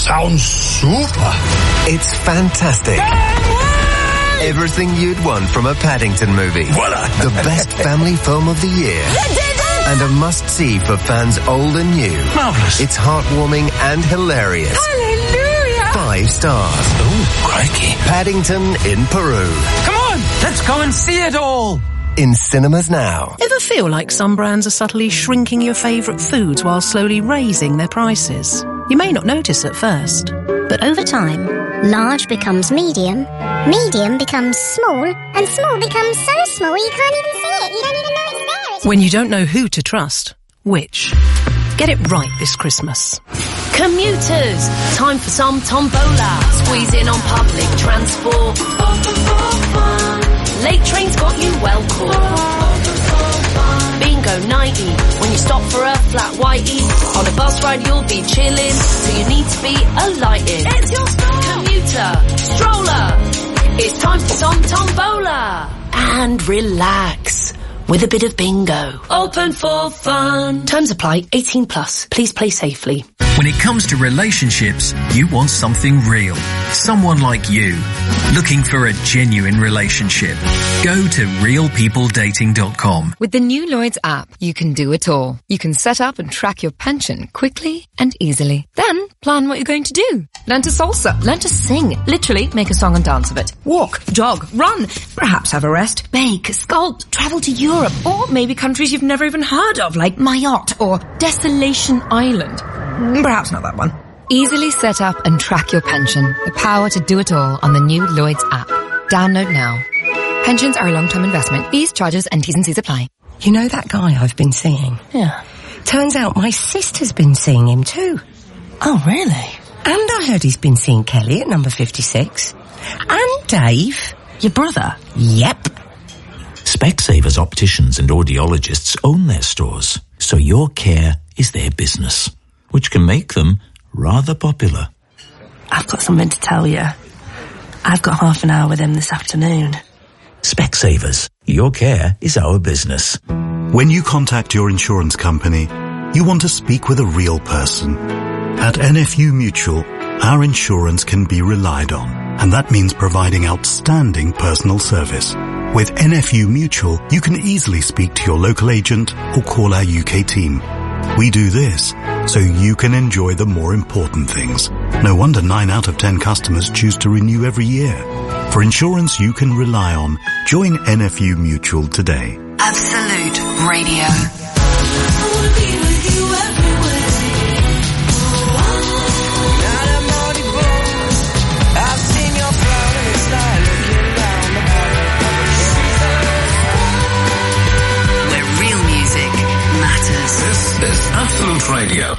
sounds super. It's fantastic. Everything you'd want from a Paddington movie. Voila. The best family film of the year. And a must-see for fans old and new. Marvellous. It's heartwarming and hilarious. Hallelujah! 5 stars. Oh, crikey. Paddington in Peru. Come on, let's go and see it all. In cinemas now. Ever feel like some brands are subtly shrinking your favourite foods while slowly raising their prices? You may not notice at first, but over time, large becomes medium, medium becomes small, and small becomes so small you can't even see it. You don't even know it's there. when you don't know who to trust, which? Get it right this Christmas. Commuters, time for some tombola. Squeeze in on public transport. Late trains got you well caught. Bingo 90, when you stop for a flat whitey. On a bus ride you'll be chilling, so you need to be alighted. It's your stop. Commuter, stroller, it's time for some tombola. And relax with a bit of bingo. Open for fun. Terms apply. 18 plus. Please play safely. When it comes to relationships, you want something real. Someone like you. Looking for a genuine relationship. Go to realpeopledating.com. With the new Lloyds app, you can do it all. You can set up and track your pension quickly and easily. Then plan what you're going to do. Learn to salsa. Learn to sing. Literally make a song and dance of it. Walk, jog, run. Perhaps have a rest. Bake, sculpt, travel to Europe. Or maybe countries you've never even heard of, like Mayotte or Desolation Island. Perhaps not that one. Easily set up and track your pension. The power to do it all on the new Lloyds app. Download now. Pensions are a long-term investment. Fees, charges and T's and C's apply. You know that guy I've been seeing? Yeah. Turns out my sister's been seeing him too. Oh, really? And I heard he's been seeing Kelly at number 56. And Dave. Your brother? Yep. Specsavers opticians and audiologists own their stores, so your care is their business, which can make them rather popular. I've got something to tell you. I've got half an hour with him this afternoon. Specsavers, your care is our business. When you contact your insurance company, you want to speak with a real person. At NFU Mutual, our insurance can be relied on, and that means providing outstanding personal service. With NFU Mutual, you can easily speak to your local agent or call our UK team. We do this so you can enjoy the more important things. No wonder 9 out of 10 customers choose to renew every year. For insurance you can rely on, join NFU Mutual today. Absolute Radio. This is Absolute Radio.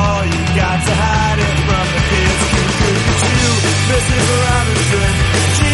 Mrs. Robinson,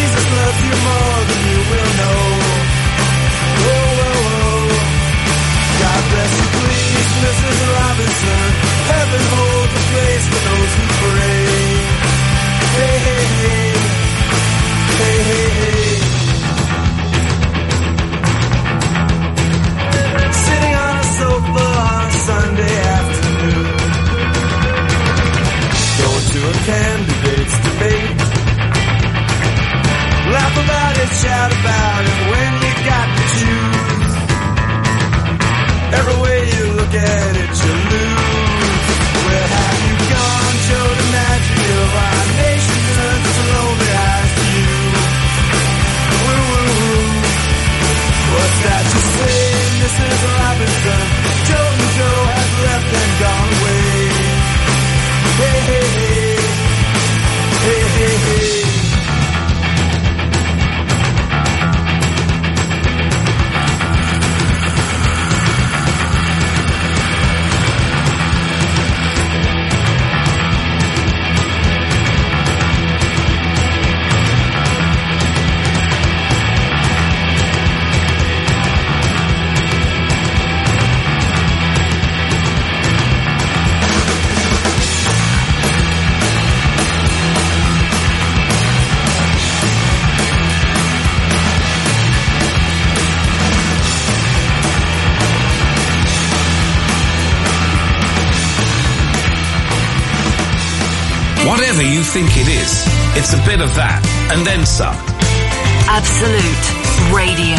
shout about it when you got to choose. Every way you look at it, you lose. Where have you gone? Show the magic of our nation turns its lonely eyes to you. Woo-woo-woo. What's that you say, Mrs. Robinson? Joe and Joe have left and gone away. Hey, hey, hey. Hey, hey, hey. Whatever you think it is, it's a bit of that, and then some. Absolute Radio.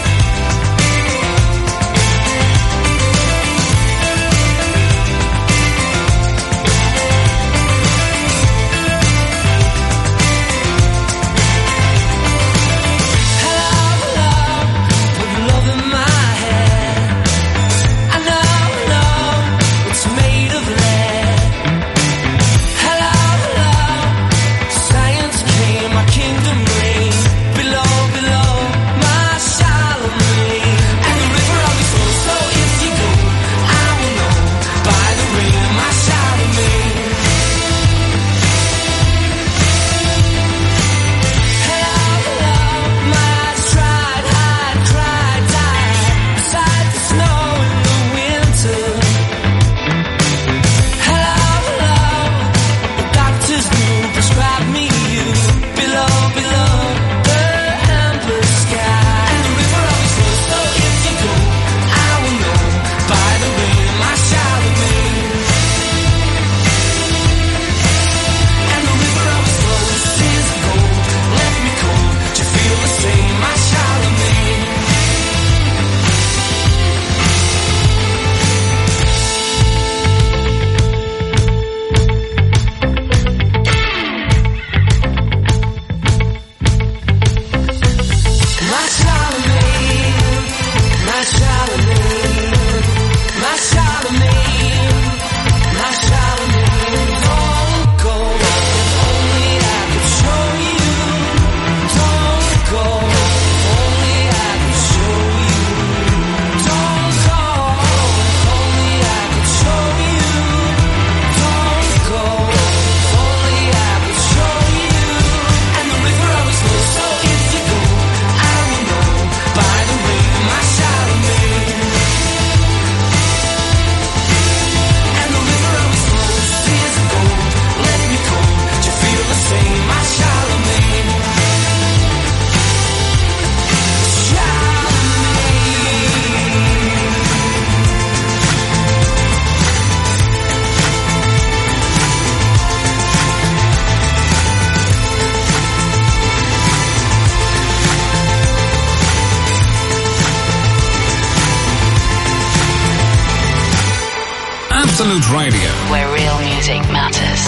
Absolute Radio, where real music matters.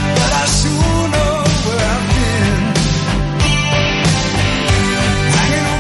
Hanging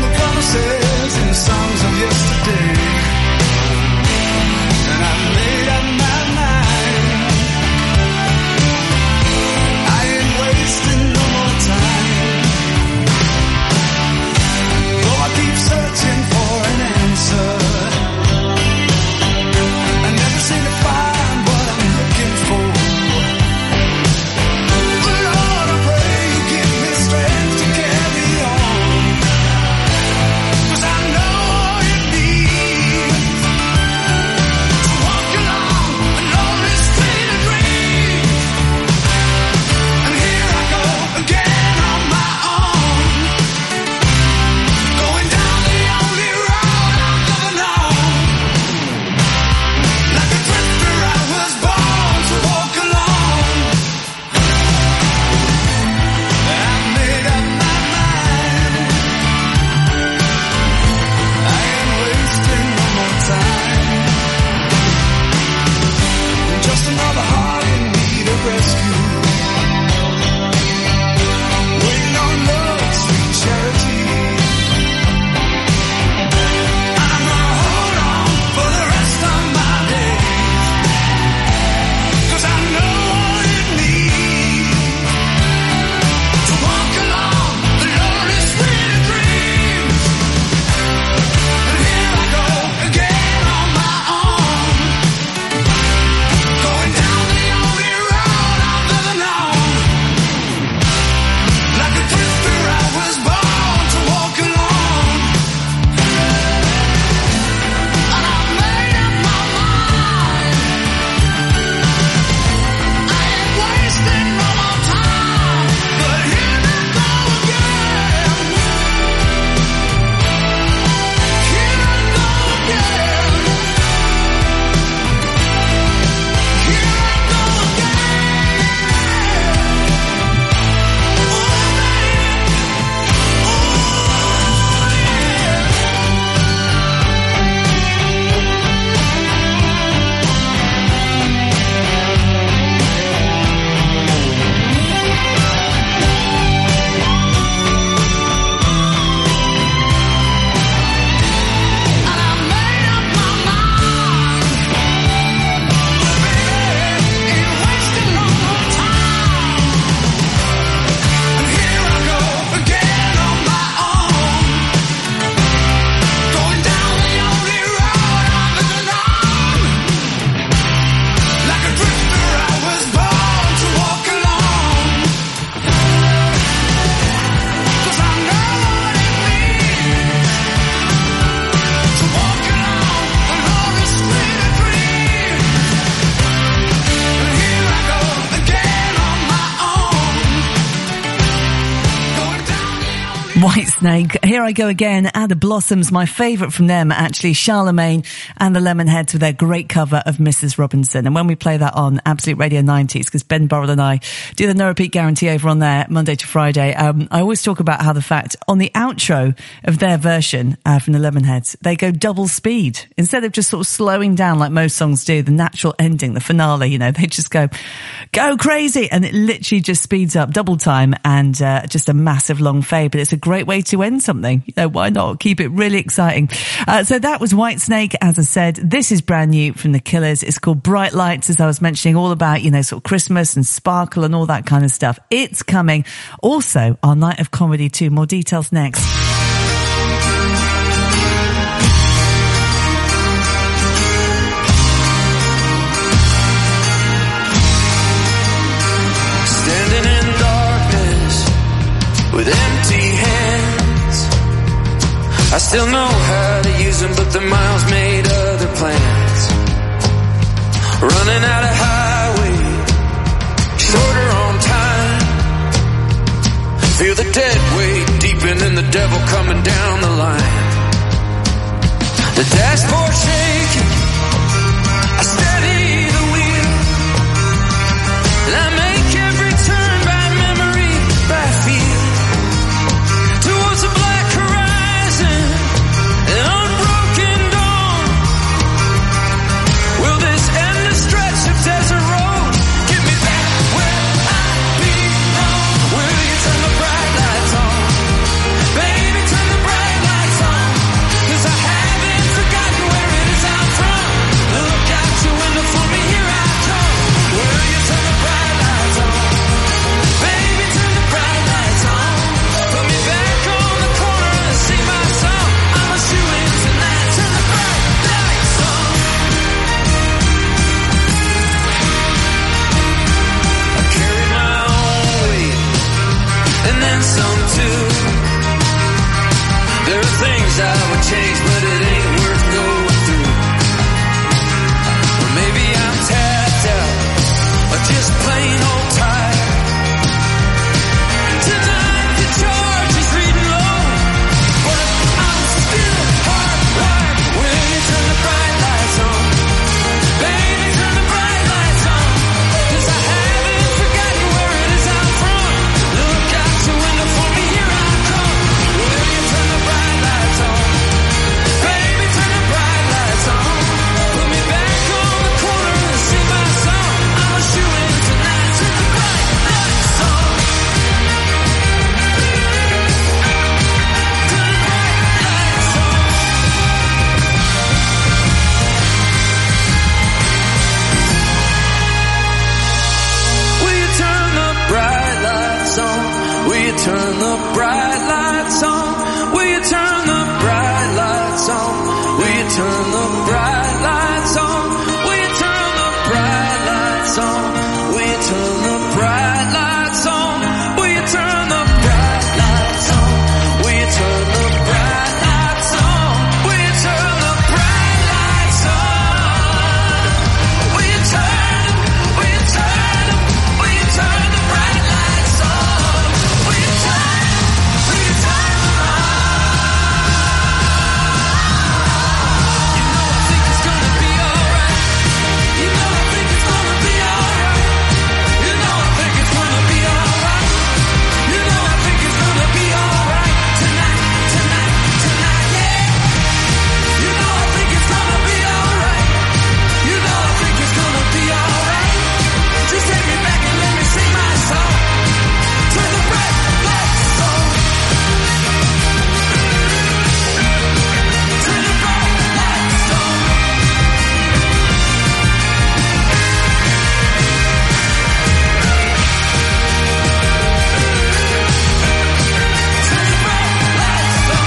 Whitesnake, Here I Go Again, and the Blossoms, my favourite from them, actually, Charlemagne and the Lemonheads with their great cover of Mrs. Robinson. And when we play that on Absolute Radio 90s, because Ben Burrell and I do the no repeat guarantee over on there Monday to Friday, I always talk about how the fact on the outro of their version from the Lemonheads, they go double speed. Instead of just sort of slowing down like most songs do, the natural ending, the finale, you know, they just go crazy, and it literally just speeds up double time and just a massive long fade. But it's a great way to end something. You know, why not? Keep it really exciting. So that was Whitesnake, as I said. This is brand new from The Killers. It's called Bright Lights, as I was mentioning, all about, you know, sort of Christmas and sparkle and all that kind of stuff. It's coming. Also, our Night of Comedy too. More details next. With empty hands, I still know how to use them, but the miles made other plans. Running out of highway, shorter on time. Feel the dead weight deepen and the devil coming down the line. The dashboard shaking, I steady the wheel, and I make every turn by memory, by feel. Towards a black horizon, an unbroken dawn. Will this endless stretch of desert road get me back where I belong? Will you turn the bright lights on? Baby, turn the bright lights on. 'Cause I haven't forgotten where it is I'm from. Look out your window for me, here I come. Will you turn the bright lights on? Baby, turn the bright lights on. Put me back on the corner and sing my song. I'm a shoo-in tonight. Turn the bright lights on. I carry my own weight, and then some too. There are things I would change, but it ain't worth going through. Or maybe I'm tapped out, or just plain old tired. Tonight the charge is reading low, but I'm still hardwired. Will you turn the bright lights on? Baby, turn the bright lights on. 'Cause I haven't forgotten where it is I'm from. Look out your window for me, here I come. Will you turn the bright lights on? Baby, turn the bright lights on. Put me back on the corner and sing my song. I'm a shoo-in tonight. Turn the bright lights on. Will you turn the bright lights on? Will you turn the bright lights on? Will you turn the bright lights on? Will you turn the bright lights on? Will you turn the bright lights on? Will you turn the bright lights on? Will you turn the bright lights on? Will you turn the bright lights on? Will you turn the bright lights on? Will you turn them? Will you turn them? Will you turn the bright lights on? Will you turn them? Will you turn them on? You know I think it's gonna be alright. You know I think it's gonna be alright. You know I think it's gonna be alright. You know I think it's gonna be alright. Tonight, tonight, tonight, yeah. You know I think it's gonna be alright. You know I think it's gonna be alright. Just take me back and let me sing my song. Turn the bright lights on. Turn the bright lights on. Turn the bright lights on.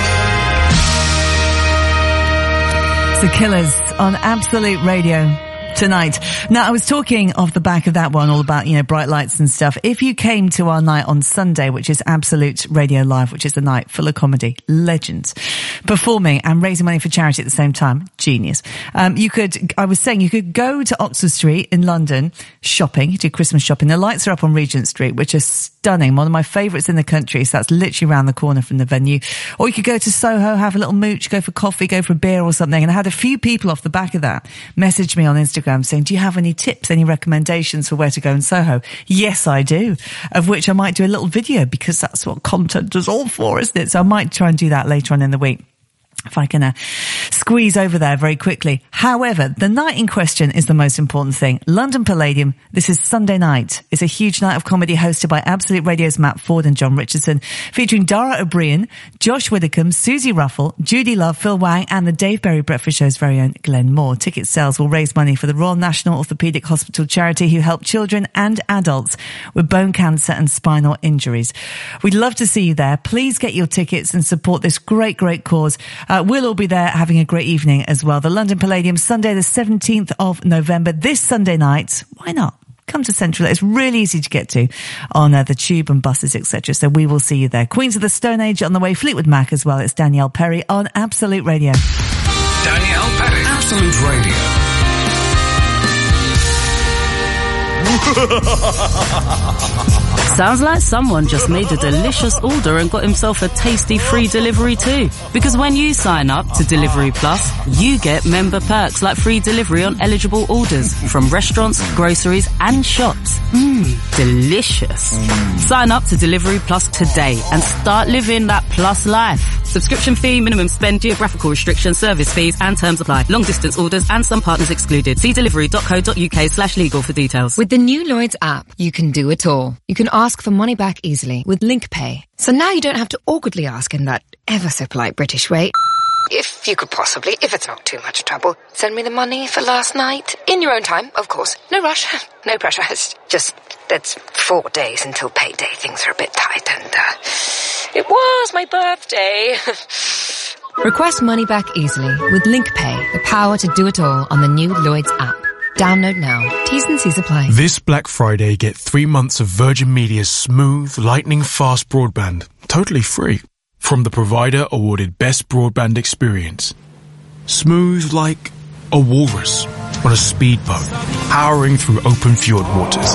It's The Killers on Absolute Radio. tonight. Now, I was talking off the back of that one all about, bright lights and stuff. If you came to our night on Sunday, which is Absolute Radio Live, which is the night full of comedy, legends, performing and raising money for charity at the same time, genius. You could go to Oxford Street in London shopping, do Christmas shopping. The lights are up on Regent Street, which are stunning. One of my favourites in the country. So that's literally around the corner from the venue. Or you could go to Soho, have a little mooch, go for coffee, go for a beer or something. And I had a few people off the back of that message me on Instagram saying, do you have any tips, any recommendations for where to go in Soho? Yes, I do. Of which I might do a little video because that's what content is all for, isn't it? So I might try and do that later on in the week, if I can squeeze over there very quickly. However, the night in question is the most important thing. London Palladium, this is Sunday night. It's a huge night of comedy hosted by Absolute Radio's Matt Ford and John Richardson, featuring Dara O'Brien, Josh Widdicombe, Susie Ruffle, Judy Love, Phil Wang, and the Dave Berry Breakfast Show's very own Glenn Moore. Ticket sales will raise money for the Royal National Orthopaedic Hospital charity who help children and adults with bone cancer and spinal injuries. We'd love to see you there. Please get your tickets and support this great, great cause. We'll all be there having a great evening as well. The London Palladium, Sunday the 17th of November. This Sunday night, why not? Come to Central. It's really easy to get to on the tube and buses, etc. So we will see you there. Queens of the Stone Age on the way. Fleetwood Mac as well. It's Danielle Perry on Absolute Radio. Danielle Perry, Absolute Radio. Sounds like someone just made a delicious order and got himself a tasty free delivery too. Because when you sign up to Delivery Plus, you get member perks like free delivery on eligible orders from restaurants, groceries and shops. Delicious. Sign up to Delivery Plus today and start living that plus life. Subscription fee, minimum spend, geographical restrictions, service fees and terms apply. Long distance orders and some partners excluded. See delivery.co.uk/legal for details. With the new Lloyds app, you can do it all. You can ask for money back easily with LinkPay. So now you don't have to awkwardly ask in that ever so polite British way. If you could possibly, if it's not too much trouble, send me the money for last night. In your own time, of course. No rush, no pressure. It's just, it's 4 days until payday. Things are a bit tight and, it was my birthday. Request money back easily with LinkPay, the power to do it all on the new Lloyds app. Download now. T's and C's apply. This Black Friday, get 3 months of Virgin Media's smooth, lightning-fast broadband, totally free, from the provider awarded Best Broadband Experience. Smooth like a walrus on a speedboat, powering through open fjord waters.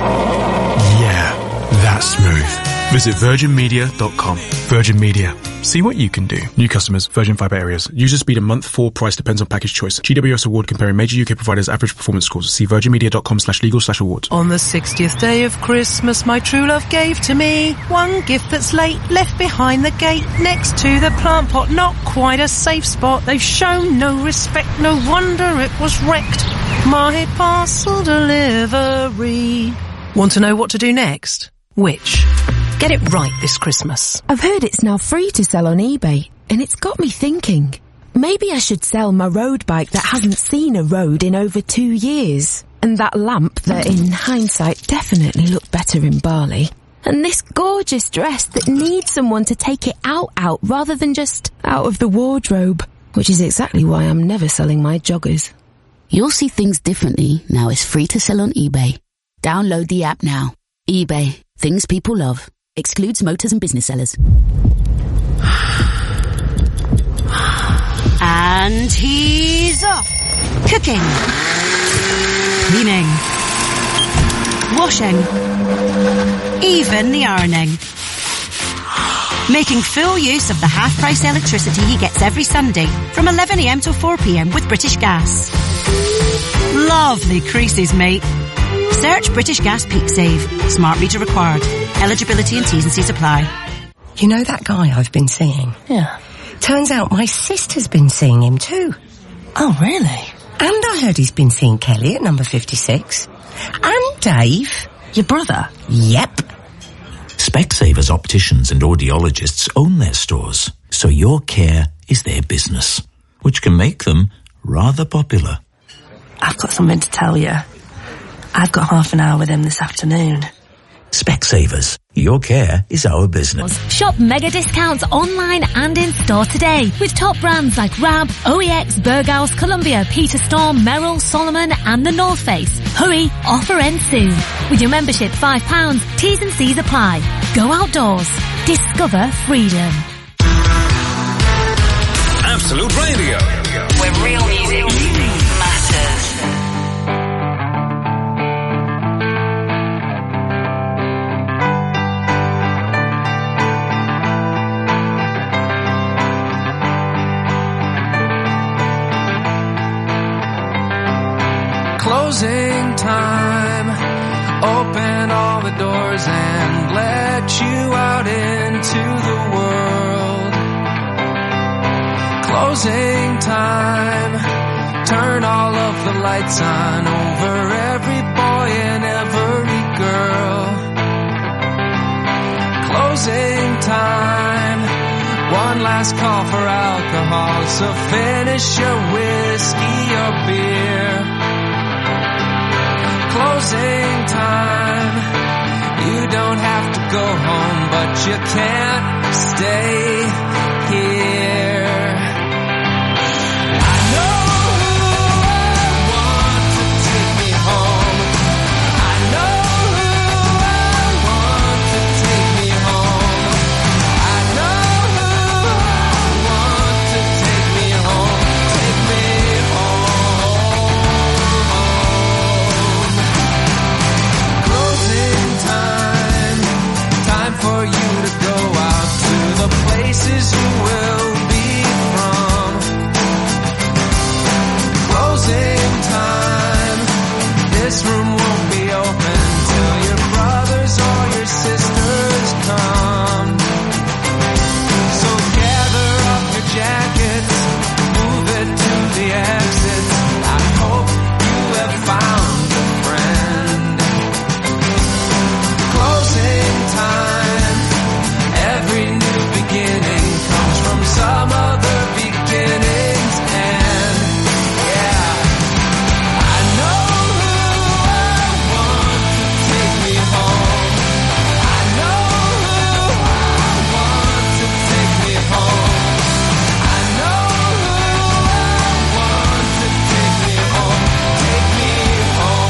Yeah, that's smooth. Visit virginmedia.com. Virgin Media. See what you can do. New customers, Virgin Fibre areas. User speed a month, 4 price depends on package choice. GWS award comparing major UK providers' average performance scores. See virginmedia.com/legal/awards. On the 60th day of Christmas, my true love gave to me one gift that's late, left behind the gate, next to the plant pot. Not quite a safe spot. They've shown no respect. No wonder it was wrecked. My parcel delivery. Want to know what to do next? Which? Get it right this Christmas. I've heard it's now free to sell on eBay, and it's got me thinking. Maybe I should sell my road bike that hasn't seen a road in over 2 years. And that lamp that, in hindsight, definitely looked better in Bali. And this gorgeous dress that needs someone to take it out rather than just out of the wardrobe. Which is exactly why I'm never selling my joggers. You'll see things differently now it's free to sell on eBay. Download the app now. eBay. Things people love. Excludes motors and business sellers. And he's off. Cooking. Cleaning. Washing. Even the ironing. Making full use of the half-price electricity he gets every Sunday from 11 a.m. till 4 p.m. with British Gas. Lovely creases, mate. Search British Gas Peak Save. Smart meter required. Eligibility and T's and C's apply. You know that guy I've been seeing? Yeah. Turns out my sister's been seeing him too. Oh, really? And I heard he's been seeing Kelly at number 56. And Dave. Your brother? Yep. Specsavers opticians and audiologists own their stores, so your care is their business, which can make them rather popular. I've got something to tell you. I've got half an hour with him this afternoon. Specsavers Specsavers. Your care is our business. Shop mega discounts online and in store today with top brands like Rab, OEX, Berghaus, Columbia, Peter Storm, Merrill, Solomon and the North Face. Hurry, offer ends soon. With your membership £5, T's and C's apply. Go outdoors. Discover freedom. Absolute Radio, where real music matters. Closing time. Open all the doors and let you out into the world. Closing time. Turn all of the lights on over every boy and every girl. Closing time. One last call for alcohol, so finish your whiskey or beer. Closing time. You don't have to go home, but you can't stay here. I know who I want to take me home. I know who I want to take me home. I know who I want to take me home. Take me home. Closing time. Time for you to go out to the places you will be from. Closing time. This room won't be open till your brothers or your sisters come. So gather up your jackets, move it to the exits. I hope you have found a friend. Closing time. Every new beginning comes from some other beginning's end. Yeah. I know who I want to take me home. I know who I want to take me home. I know who I want to take me home. Take me home.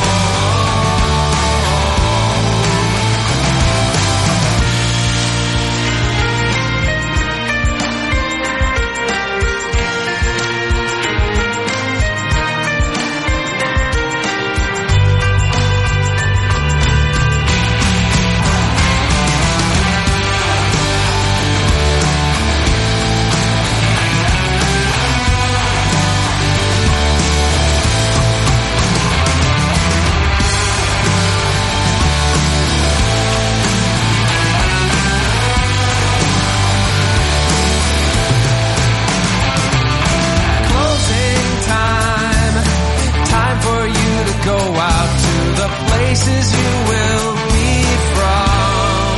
Closing time. Time for you to go out to the places you will be from.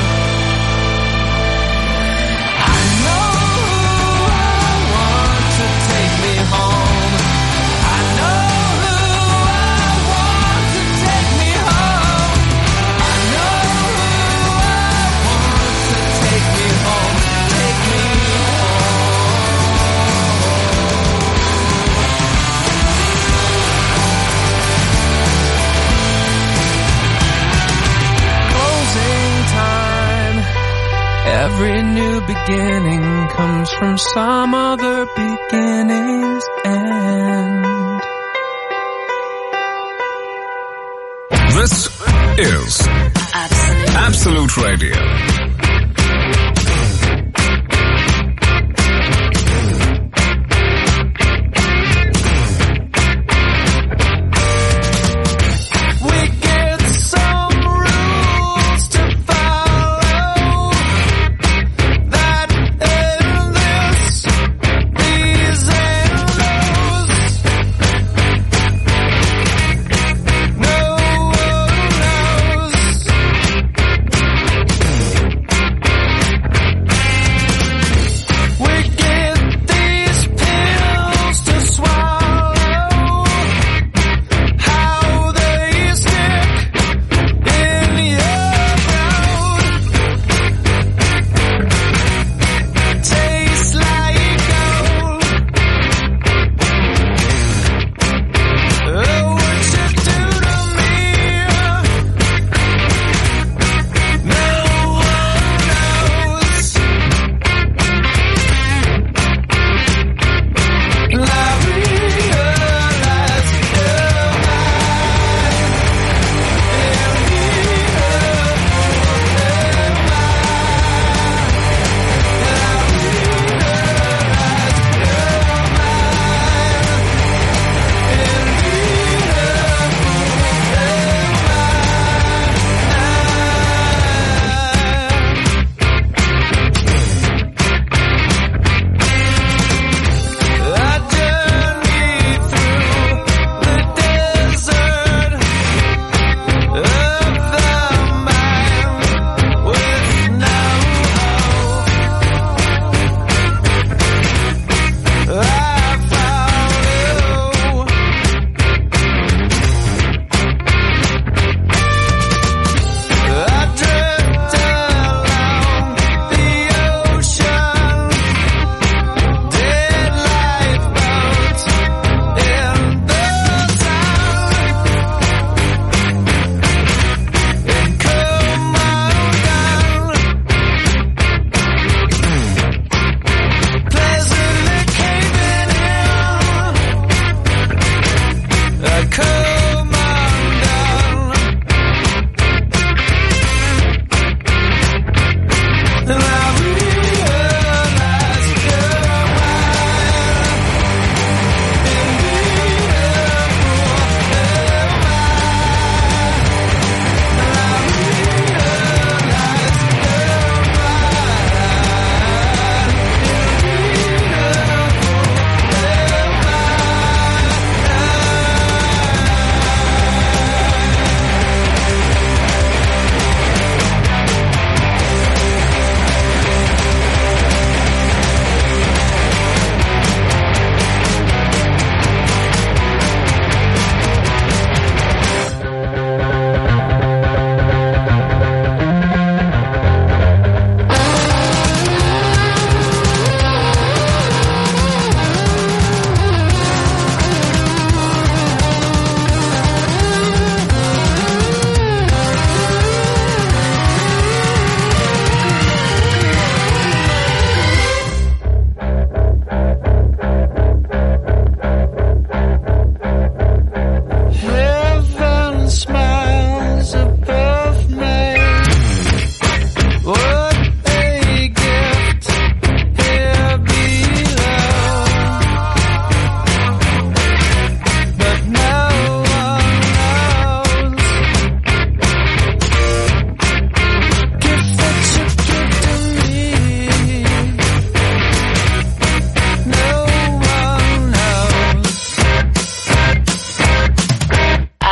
I know who I want to take me home. I know who I want to take me home. I know who I want to take me home. Take me closing time. Every new beginning comes from some other beginning's end. This is Absolute Radio. We get some rules to follow. That in this, these and those. No one knows.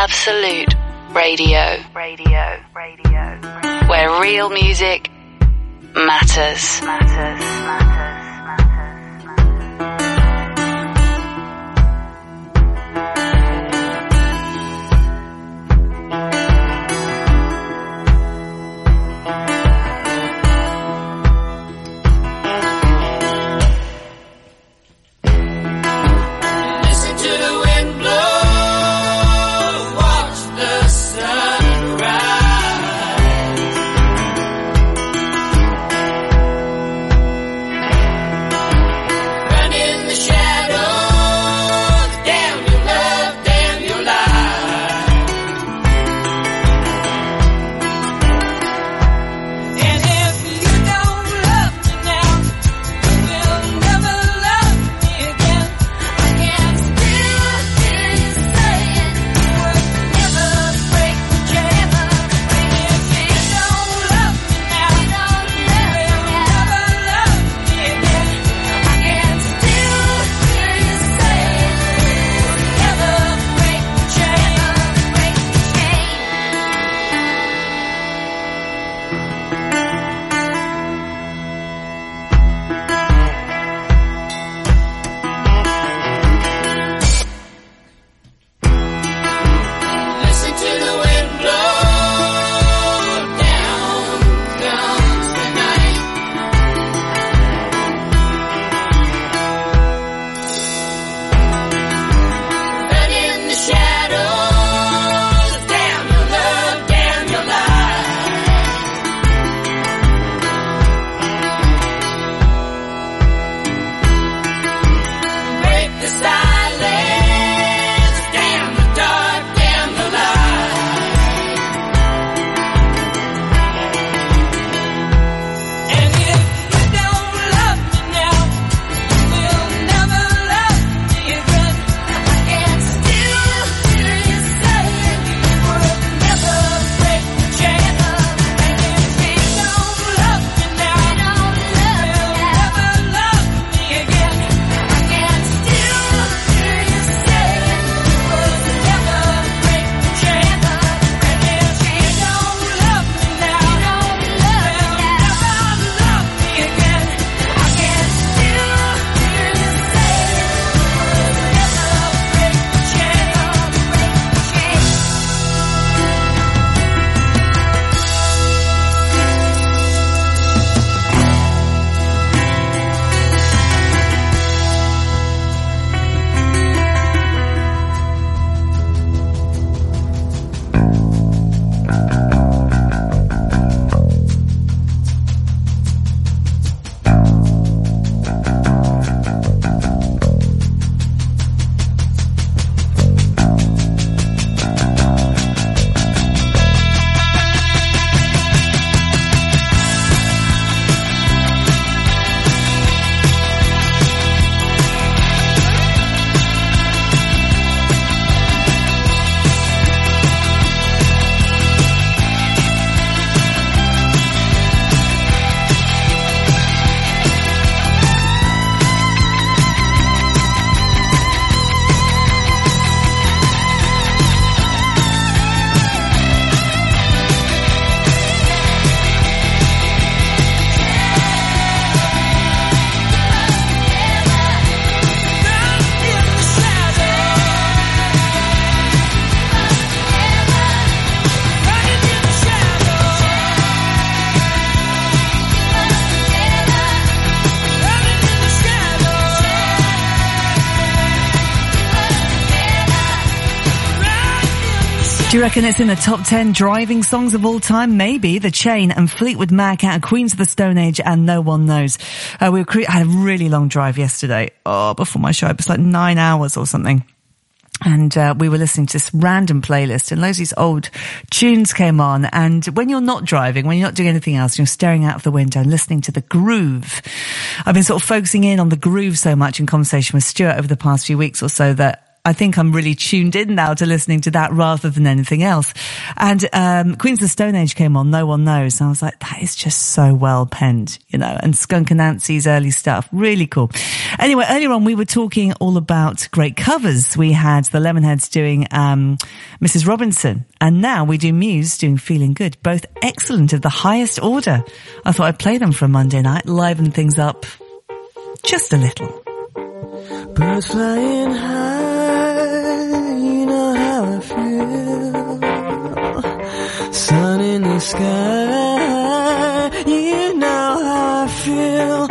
Absolute Radio. Where real music matters. Do you reckon it's in the top 10 driving songs of all time? Maybe. The Chain and Fleetwood Mac out of Queens of the Stone Age and No One Knows. I had a really long drive yesterday. Before my show. It was like 9 hours or something. And we were listening to this random playlist and loads of these old tunes came on. And when you're not driving, when you're not doing anything else, you're staring out of the window and listening to the groove. I've been sort of focusing in on the groove so much in conversation with Stuart over the past few weeks or so that I think I'm really tuned in now to listening to that rather than anything else. And Queens of the Stone Age came on, No One Knows. And I was like, that is just so well penned, you know, and Skunk Ananci's early stuff, really cool. Anyway, earlier on we were talking all about great covers. We had the Lemonheads doing Mrs. Robinson, and now we do Muse doing Feeling Good, both excellent of the highest order. I thought I'd play them for a Monday night, liven things up just a little. Birds flying high, you know how I feel. Sun in the sky, you know how I feel.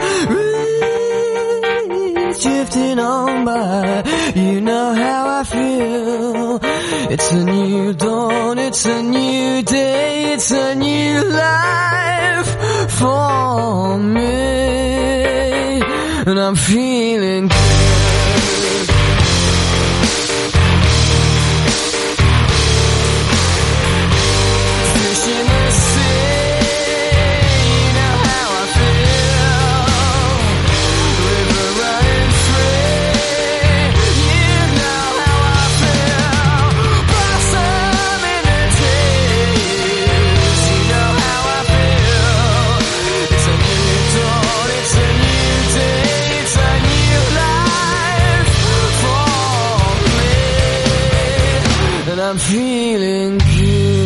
Breeze drifting on by, you know how I feel. It's a new dawn, it's a new day, it's a new life for me, and I'm feeling good. I'm feeling good.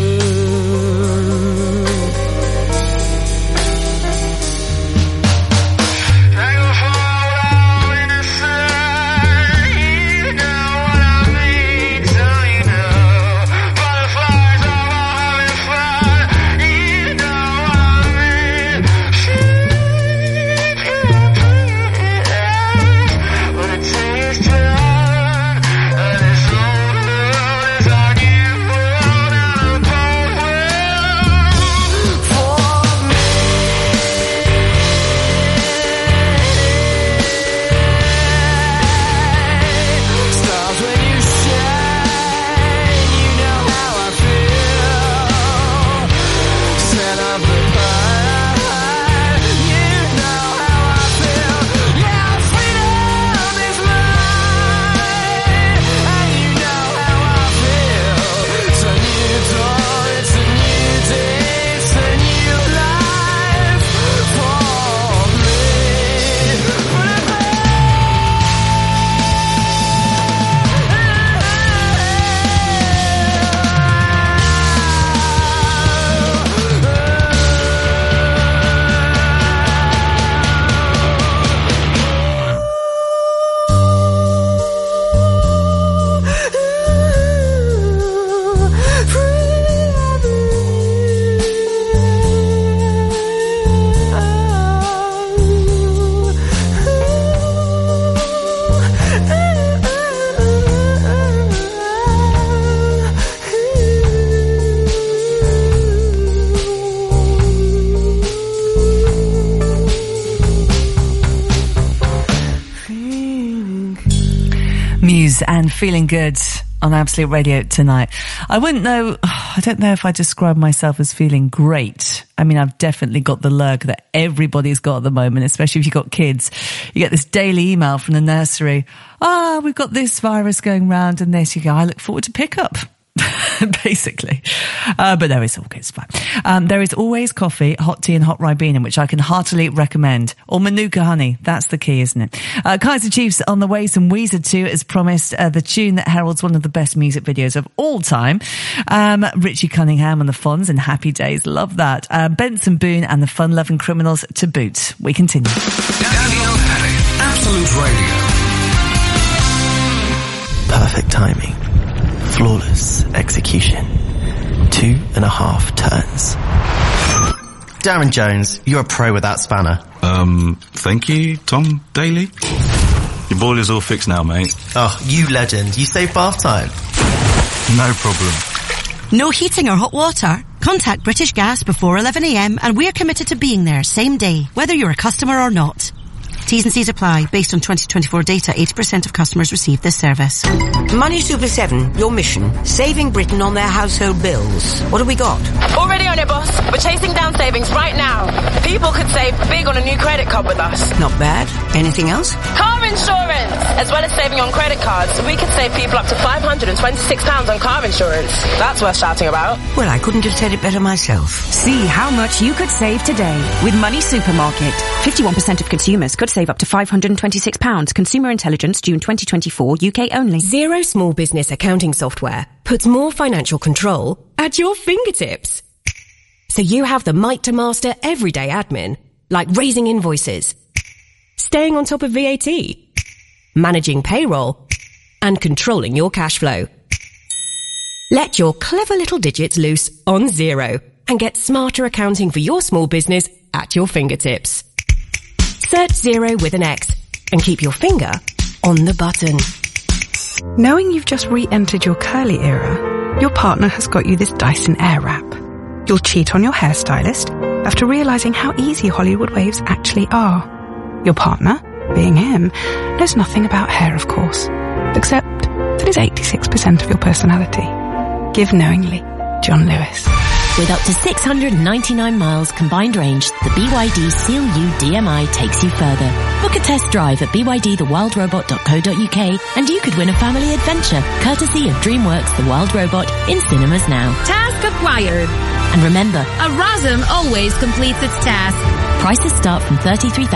And Feeling Good on Absolute Radio tonight. I don't know if I describe myself as feeling great. I mean, I've definitely got the lurg that everybody's got at the moment, especially if you've got kids. You get this daily email from the nursery. We've got this virus going round and this. You go, I look forward to pick up. Basically. But no, it's all good. It's fine. There is always coffee, hot tea and hot Ribena, which I can heartily recommend. Or Manuka honey. That's the key, isn't it? Kaiser Chiefs on the way. Some Weezer too, as promised. The tune that heralds one of the best music videos of all time. Richie Cunningham and the Fonz and Happy Days. Love that. Benson Boone and the Fun-Loving Criminals to boot. We continue. Daniel Paddock, Absolute Radio. Perfect timing. Flawless execution. 2.5 turns. Darren Jones, you're a pro with that spanner. Thank you, Tom Daly. Your boiler's all fixed now, mate. Oh, you legend. You save bath time. No problem. No heating or hot water? Contact British Gas before 11 a.m. and we're committed to being there same day, whether you're a customer or not. T's and C's apply. Based on 2024 data, 80% of customers receive this service. Money Super 7, your mission, saving Britain on their household bills. What have we got? Already on it, boss. We're chasing down savings right now. People could save big on a new credit card with us. Not bad. Anything else? Car insurance! As well as saving on credit cards, we could save people up to £526 on car insurance. That's worth shouting about. Well, I couldn't have said it better myself. See how much you could save today with Money Supermarket. 51% of consumers could save up to £526. Consumer Intelligence, June 2024, UK only. Xero Small Business Accounting Software puts more financial control at your fingertips. So you have the might to master everyday admin, like raising invoices, staying on top of VAT, managing payroll, and controlling your cash flow. Let your clever little digits loose on Xero and get smarter accounting for your small business at your fingertips. Search Xero with an X and keep your finger on the button. Knowing you've just re-entered your curly era, your partner has got you this Dyson Airwrap. You'll cheat on your hairstylist after realising how easy Hollywood waves actually are. Your partner, being him, knows nothing about hair, of course, except that it's 86% of your personality. Give knowingly, John Lewis. With up to 699 miles combined range, the BYD Seal U DMI takes you further. Book a test drive at bydthewildrobot.co.uk and you could win a family adventure, courtesy of DreamWorks The Wild Robot, in cinemas now. Task acquired. And remember, a RASM always completes its task. Prices start from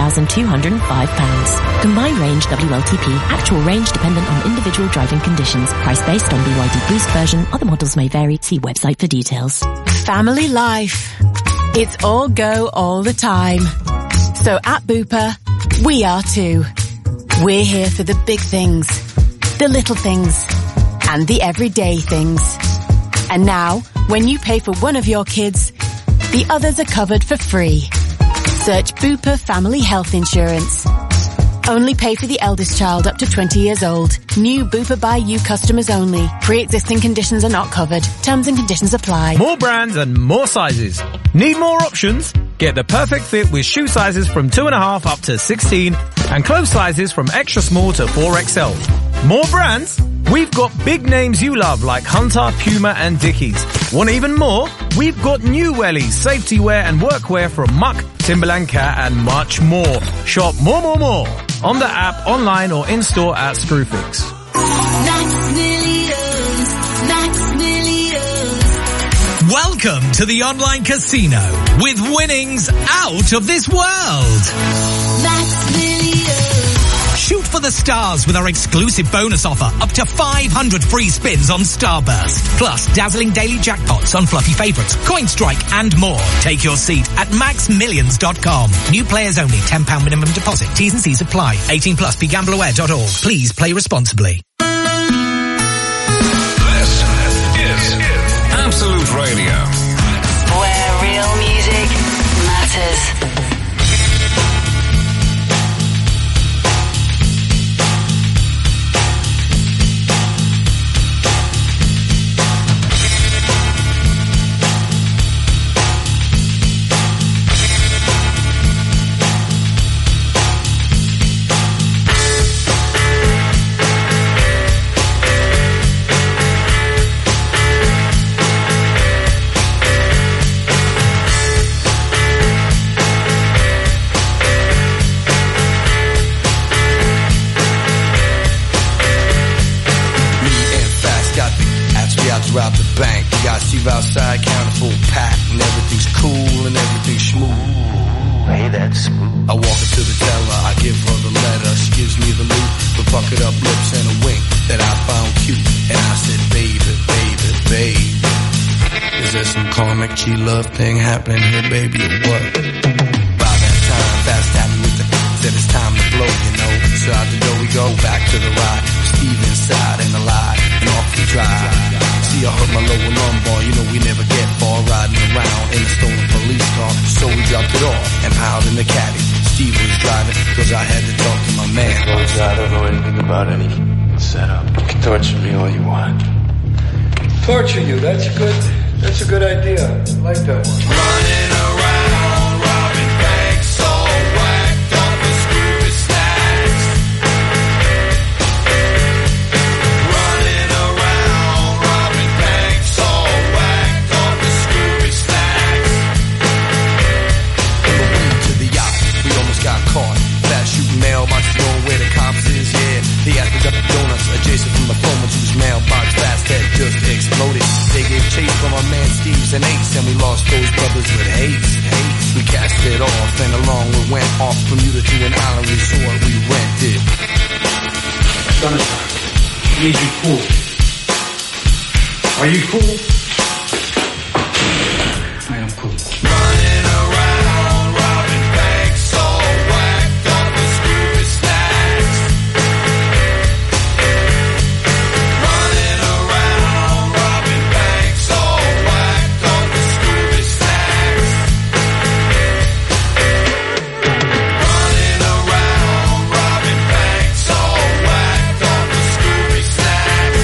£33,205. Combined range WLTP. Actual range dependent on individual driving conditions. Price based on BYD Boost version. Other models may vary. See website for details. Family life. It's all go all the time. So at Bupa, we are too. We're here for the big things, the little things, and the everyday things. And now, when you pay for one of your kids, the others are covered for free. Search Bupa Family Health Insurance. Only pay for the eldest child up to 20 years old. New Bupa by You customers only. Pre-existing conditions are not covered. Terms and conditions apply. More brands and more sizes. Need more options? Get the perfect fit with shoe sizes from 2.5 up to 16 and clothes sizes from extra small to 4XL. More brands? We've got big names you love like Hunter, Puma and Dickies. Want even more? We've got new wellies, safety wear and workwear from Muck, Timberland Cat and much more. Shop more on the app, online or in-store at Screwfix. Welcome to the online casino with winnings out of this world. Shoot for the stars with our exclusive bonus offer, up to 500 free spins on Starburst. Plus dazzling daily jackpots on fluffy favourites, Coin Strike and more. Take your seat at maxmillions.com. New players only, £10 minimum deposit. T's and C's apply. 18 plus, begambleaware.org. Please play responsibly. This is Absolute Radio. Where real music matters. Rob the bank, you got Steve outside, count a full pack, and everything's cool and everything's smooth. Hey, that's smooth. I walk up to the teller, I give her the letter, she gives me the loot, the puckered up lips and a wink that I found cute. And I said, baby, baby, baby, is there some karmic G-love thing happening here, baby, or what? By that time, fast tapping with the said it's time to blow, you know. So out the door we go, back to the ride, Steve inside and alive, and off we drive. See, I hurt my lower lumbar, you know we never get far, riding around in a stolen police car. So we dropped it off and piled in the caddy. Steve was driving, cause I had to talk to my man. Close, I don't know anything about any setup. You can torture me all you want. Torture you, that's a good idea. I like that one. Running around, robbing banks, all whacked off a Scooby-Snack. face, and we lost those brothers with haste. We cast it off, and along we went off Bermuda to an island resort we rented. Sunshine, I need you cool. Are you cool? I am cool. Running around, robbing banks, all whacked up with Scooby Snacks. Running around, robbing banks, all whacked up with Scooby Snacks. Running around, robbing banks, all whacked up with Scooby Snacks.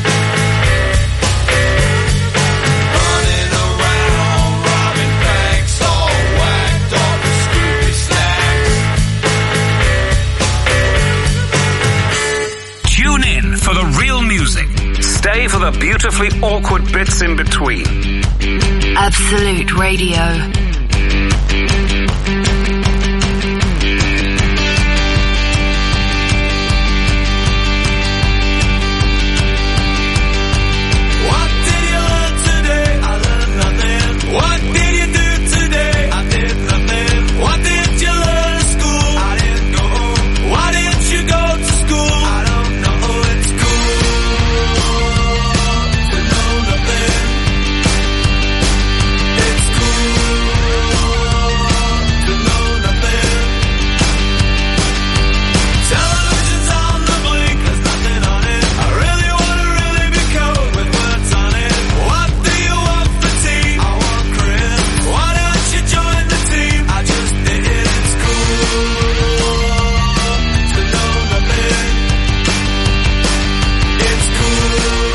Running around, robbing banks, all whacked up with Scooby Snacks. Tune in for the real music. Stay for the beautifully awkward bits in between. Absolute Radio. What did you learn today? I learned nothing. What did you do today? I did nothing. What did you learn at school? I didn't go. Why didn't you go to school? I don't know. It's cool to know nothing. It's cool to know nothing. Television's on the blink, there's nothing on it. I really wanna really be cold with words on it. What do you want for tea? I want Chris. Why don't you join the team? I just did it. It's cool to know nothing. It's cool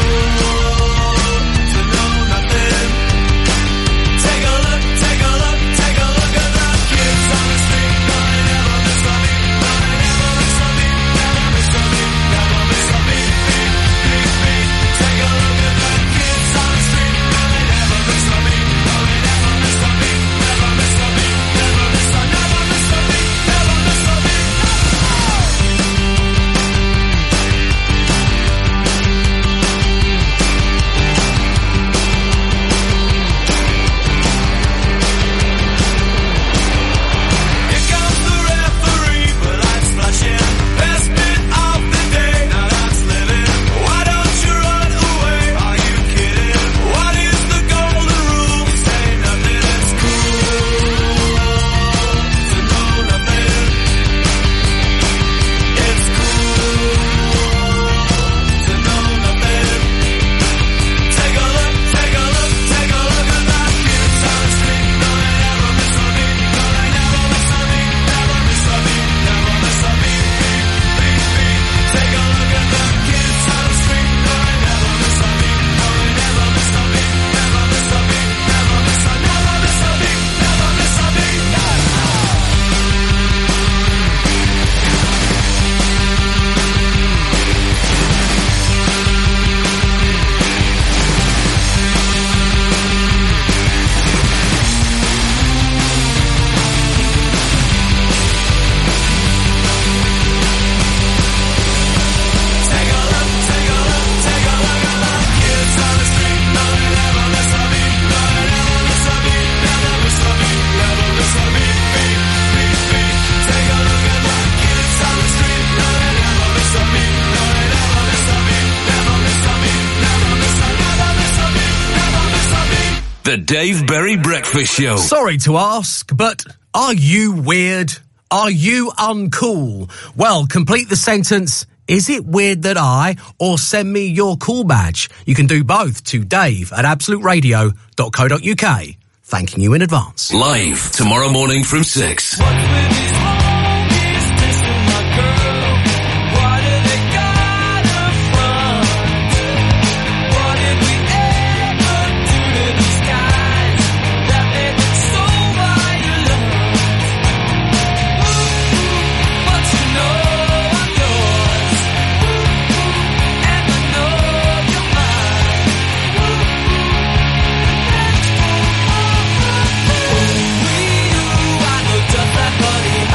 to know nothing. Take a look, take a look, take a look at the kids on the street. No, they never miss a beat. No, they never miss a beat. Never miss a beat. Never miss a beat. Beat, beat, beat. Take a look at the kids on the street. No, they never miss a beat. No, they never miss a beat. Never miss a beat. Never miss a, never miss a beat. Never miss a beat. Here comes the referee, but I'm splashing. Best bit of the day, now that's living. Why don't you run away? Are you kidding? What is the golden rule? Say nothing, it's cool to know nothing. It's cool to know nothing. Take a look, take a look, take a look at that kids on the street. No, they never miss a beat. No, they never miss a beat. Never miss a beat. Never miss a beat. Beat, beat, beat. Take a look at the kids on the street. No, they never miss a beat. No, they never miss a beat. Never miss a beat. Never miss a, never miss a beat. Never miss a beat. Take a look, take a look, take a look at the kids on the street. No, they never miss a beat. No, they never miss a beat. Never miss a beat. Never miss a beat. Beat, beat, beat. Take a look at the kids on the street. No, they never miss a beat. No, they never miss a beat. Never miss a beat. Never miss a, never miss a beat. Never miss a beat. The Dave Berry Breakfast Show. Sorry to ask, but are you weird? Are you uncool? Well, complete the sentence, is it weird that I, or send me your cool badge. You can do both to dave@absoluteradio.co.uk. Thanking you in advance. Live tomorrow morning from 6. Just like money.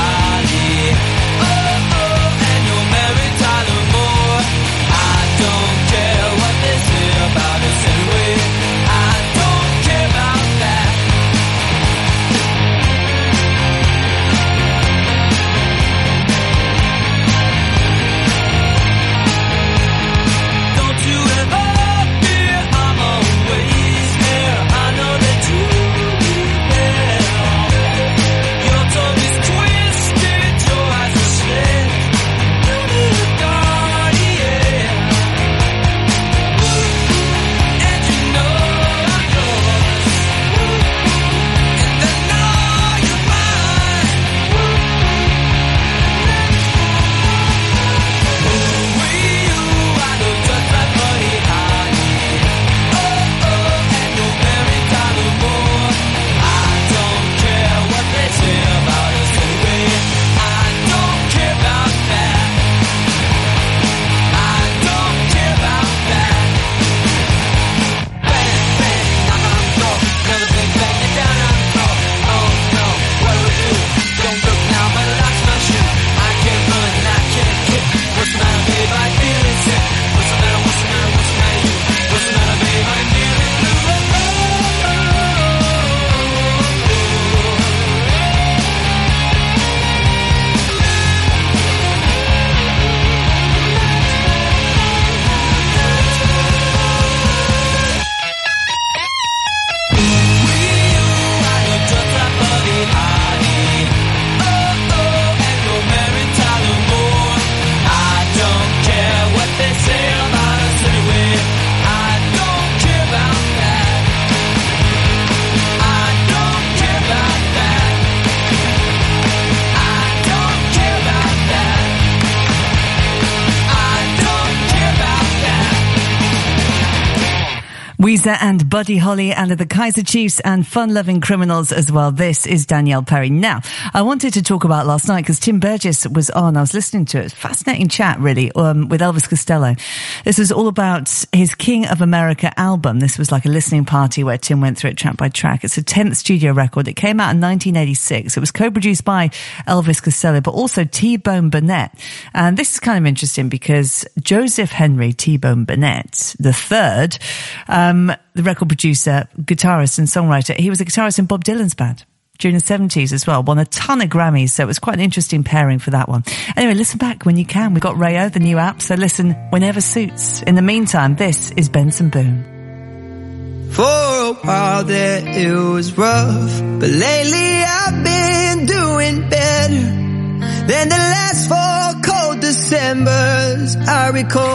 Weezer and Buddy Holly and the Kaiser Chiefs and Fun-Loving Criminals as well. This is Danielle Perry. Now, I wanted to talk about last night because Tim Burgess was on. I was listening to it. Fascinating chat, really, with Elvis Costello. This was all about his King of America album. This was like a listening party where Tim went through it track by track. It's a 10th studio record. It came out in 1986. It was co-produced by Elvis Costello, but also T-Bone Burnett. And this is kind of interesting because Joseph Henry T-Bone Burnett III, the record producer, guitarist and songwriter, he was a guitarist in Bob Dylan's band during the 70s as well. Won a ton of Grammys, so it was quite an interesting pairing for that one. Anyway, listen back when you can. We've got Rayo, the new app, so listen whenever suits. In the meantime, this is Benson Boone. For a while there it was rough, but lately I've been doing better than the last 4 cold Decembers I recall.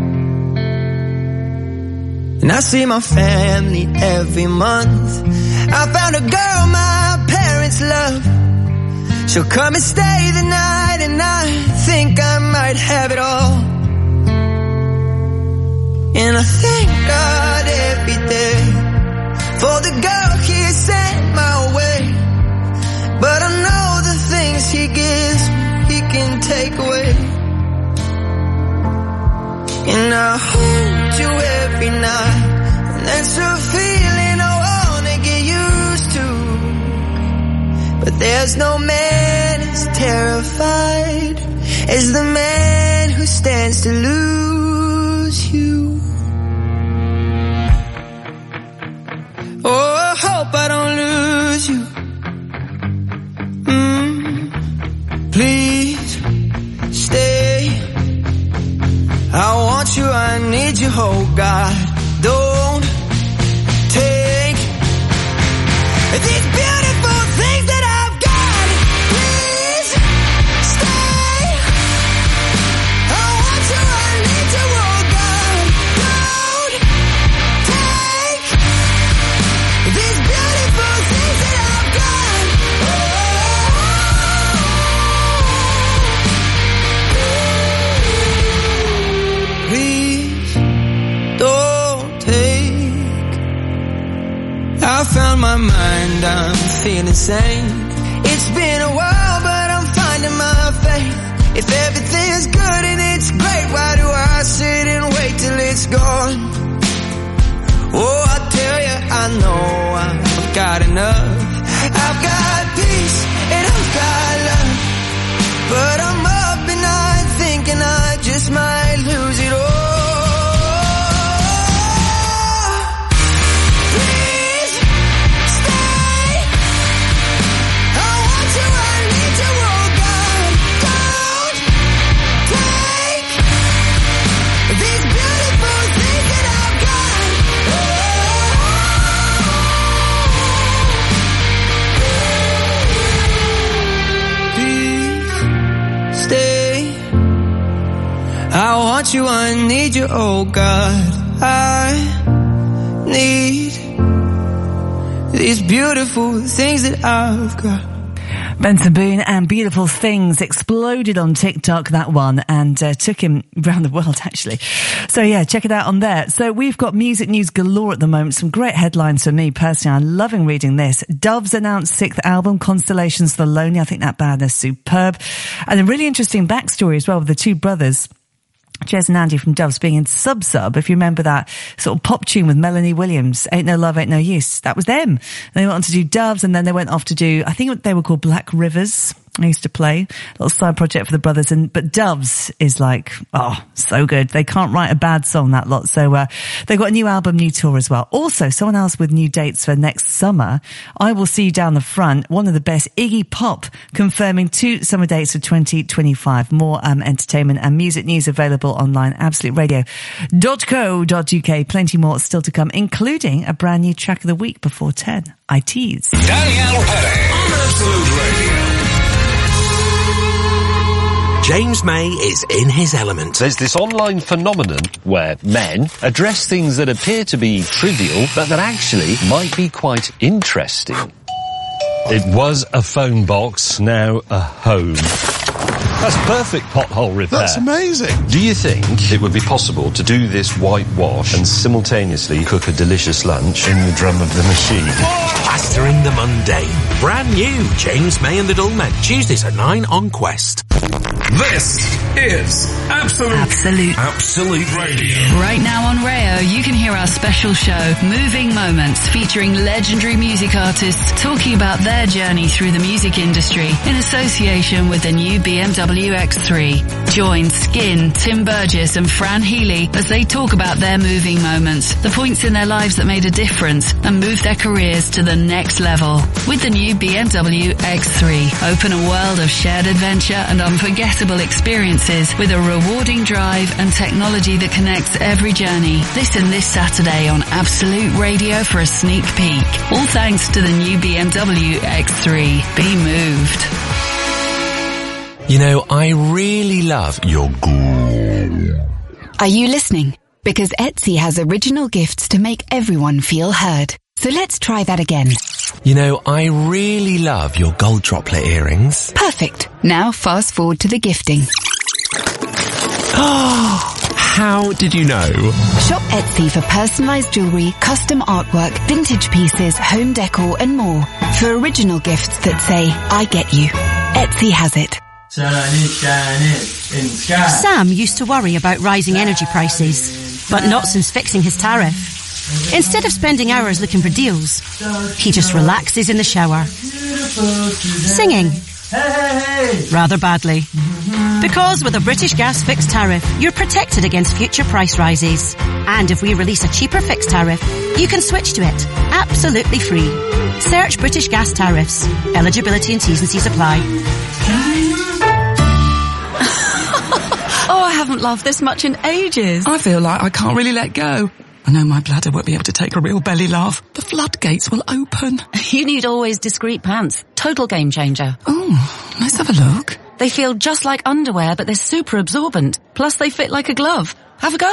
And I see my family every month. I found a girl my parents love. She'll come and stay the night, and I think I might have it all. And I thank God every day for the girl He sent my way. But I know the things He gives me, He can take away. And I hold you every night, and that's a feeling I wanna get used to. But there's no man as terrified as the man who stands to lose you. Oh, I hope I don't lose you. Please stay. I want you, I need you, oh God. Don't take these beautiful things that I've got. Please stay. I want you, I need you, oh God. Don't take these beautiful things that I've got. Please don't take. I found my mind, I'm feeling sane. It's been a while, but I'm finding my faith. If everything's good and it's great, why do I sit and wait till it's gone? Oh, I tell you, I know I've got enough. I've got peace and I've got love, but I'm up and I'm thinking I just might lose it all. I want you, I need you, oh God. I need these beautiful things that I've got. Benson Boone and Beautiful Things exploded on TikTok, that one, and took him around the world, actually. So yeah, check it out on there. So we've got music news galore at the moment. Some great headlines for me personally. I'm loving reading this. Dove's announced 6th album, Constellations for the Lonely. I think that band is superb. And a really interesting backstory as well with the two brothers, Jez and Andy from Doves, being in Sub Sub. If you remember that sort of pop tune with Melanie Williams, Ain't No Love, Ain't No Use, that was them. And they went on to do Doves, and then they went off to do, I think they were called Black Rivers. I used to play a little side project for the brothers, but Doves is like, oh, so good. They can't write a bad song, that lot. So they've got a new album, new tour as well. Also, someone else with new dates for next summer, I Will See You Down the Front, one of the best, Iggy Pop, confirming 2 summer dates for 2025. More entertainment and music news available online, absoluteradio.co.uk. Plenty more still to come, including a brand new track of the week before 10. I tease. Danielle Perry on Absolute Radio. James May is in his element. There's this online phenomenon where men address things that appear to be trivial, but that actually might be quite interesting. It was a phone box, now a home. That's perfect pothole repair. That's amazing. Do you think it would be possible to do this whitewash and simultaneously cook a delicious lunch in the drum of the machine? Plastering the mundane. Brand new James May and the Dull Men. Tuesdays at 9 on Quest. This is Absolute Radio. Right now on Rayo, you can hear our special show, Moving Moments, featuring legendary music artists talking about their journey through the music industry in association with the new BMW X3. Join Skin, Tim Burgess and Fran Healy as they talk about their moving moments, the points in their lives that made a difference and moved their careers to the next level. With the new BMW X3, open a world of shared adventure and unforgettable experiences with a rewarding drive and technology that connects every journey. Listen this Saturday on Absolute Radio for a sneak peek. All thanks to the new BMW X3. Be moved. You know, I really love your Are you listening? Because Etsy has original gifts to make everyone feel heard. So let's try that again. You know, I really love your gold droplet earrings. Perfect. Now fast forward to the gifting. How did you know? Shop Etsy for personalised jewellery, custom artwork, vintage pieces, home decor and more. For original gifts that say, I get you. Etsy has it. In sky. Sam used to worry about rising energy prices, but not since fixing his tariff. Instead of spending hours looking for deals, he just relaxes in the shower, singing rather badly. Because with a British Gas fixed tariff, you're protected against future price rises. And if we release a cheaper fixed tariff, you can switch to it absolutely free. Search British Gas tariffs. Eligibility and T's and C's apply. Oh, I haven't laughed this much in ages. I feel like I can't really let go. I know my bladder won't be able to take a real belly laugh. The floodgates will open. You need always discreet pants. Total game changer. Oh, let's have a look. They feel just like underwear, but they're super absorbent. Plus they fit like a glove. Have a go.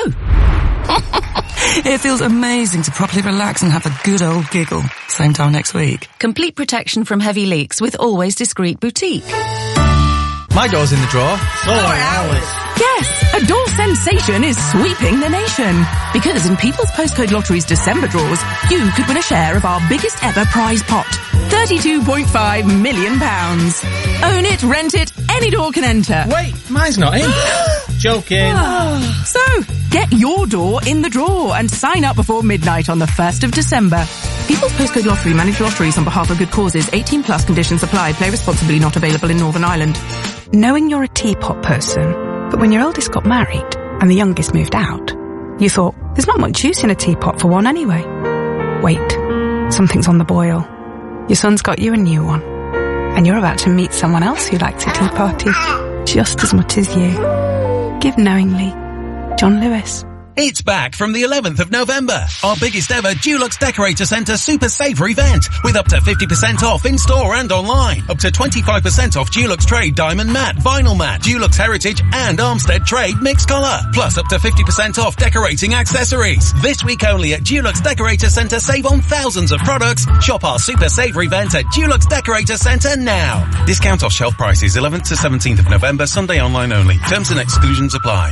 It feels amazing to properly relax and have a good old giggle. Same time next week. Complete protection from heavy leaks with Always Discreet Boutique. My door's in the drawer. So are ours. Yes, a door sensation is sweeping the nation. Because in People's Postcode Lottery's December draws, you could win a share of our biggest ever prize pot. £32.5 million. Own it, rent it, any door can enter. Wait, mine's not in. Joking. So, get your door in the draw and sign up before midnight on the 1st of December. People's Postcode Lottery manage lotteries on behalf of good causes. 18 plus conditions apply. Play responsibly. Not available in Northern Ireland. Knowing you're a teapot person, but when your eldest got married and the youngest moved out, you thought, there's not much use in a teapot for one anyway. Wait, something's on the boil. Your son's got you a new one. And you're about to meet someone else who likes a tea party just as much as you. Give knowingly. John Lewis. It's back from the 11th of November. Our biggest ever Dulux Decorator Centre Super Saver event with up to 50% off in store and online. Up to 25% off Dulux Trade Diamond Matte, Vinyl Matte, Dulux Heritage and Armstead Trade Mixed Colour. Plus up to 50% off decorating accessories. This week only at Dulux Decorator Centre, save on thousands of products. Shop our Super Saver event at Dulux Decorator Centre now. Discount off shelf prices 11th to 17th of November, Sunday online only. Terms and exclusions apply.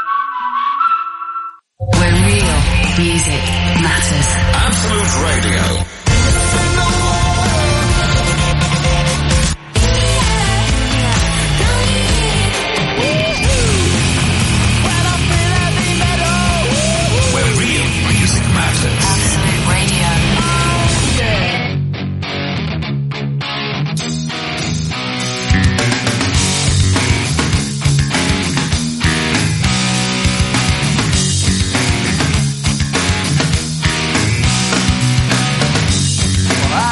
Where real music matters. Absolute Radio.